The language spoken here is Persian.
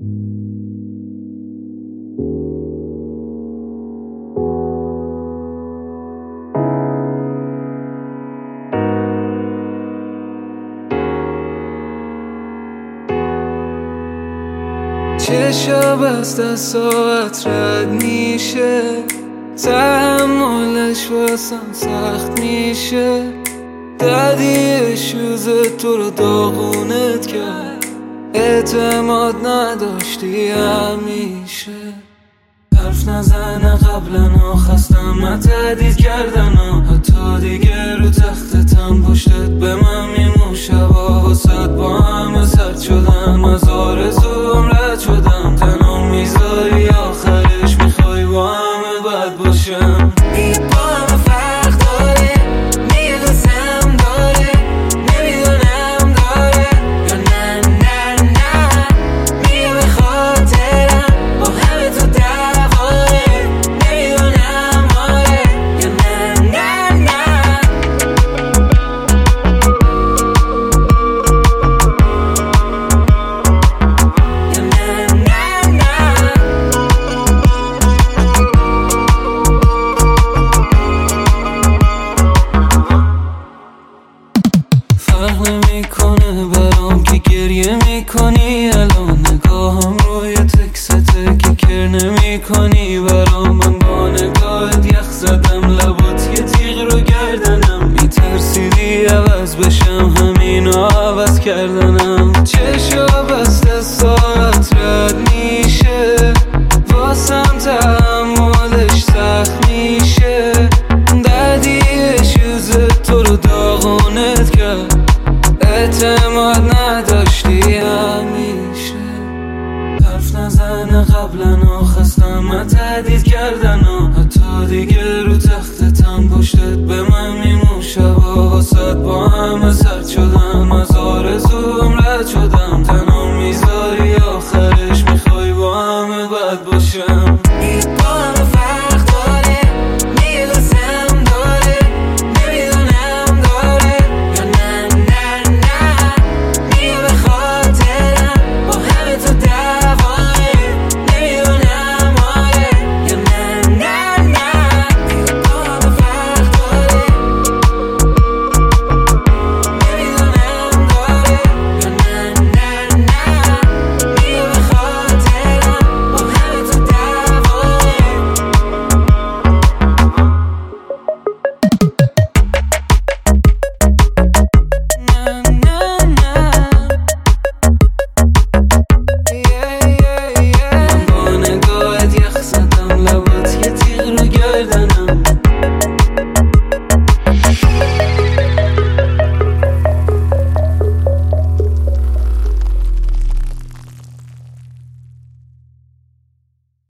چشا بست از ساعت رد میشه، تحملش واسم سخت میشه. دادی شوز تو رو داغونت کرد، اعتماد نداشتی همیشه. حرف نزنه قبلا خستم من تهدید کردن حتی دیگه رو تختتم پشتت به من میمون شبا واسد با همه سرد شدم، از آرزوم رد شدم. تنها میذاری آخرش میخوای با همه بد باشم. میگه با همه فرق داره، میگه قسم داره، نمیدونم داره یا نه نه نه. میگه به خاطرم با همه تو دعواره، نمیدونم آره یا نه نه نه. یا نه نه نه. فرق نمیکنه برام که گریه میکنی، الان نگاهم روی تکسته که کر نمیکنی برام. من با نگاهت یخ زدم، لبات یه تیغ رو گردنم. میترسیدی عوض بشم، همینو عوض کردنم. چشا بسته ساعت رد میشه، واسم تحملش سخت میشه. دردی شوز تو رو داغونت کرد، اعتماد نداشتی همیشه. حرف نزنه قبلا خستم من تهدید کردن حتی دیگه رو تختتم پشتت به من میمون شبا واسد با همه سرد شدم، از آرزوم رد شدم.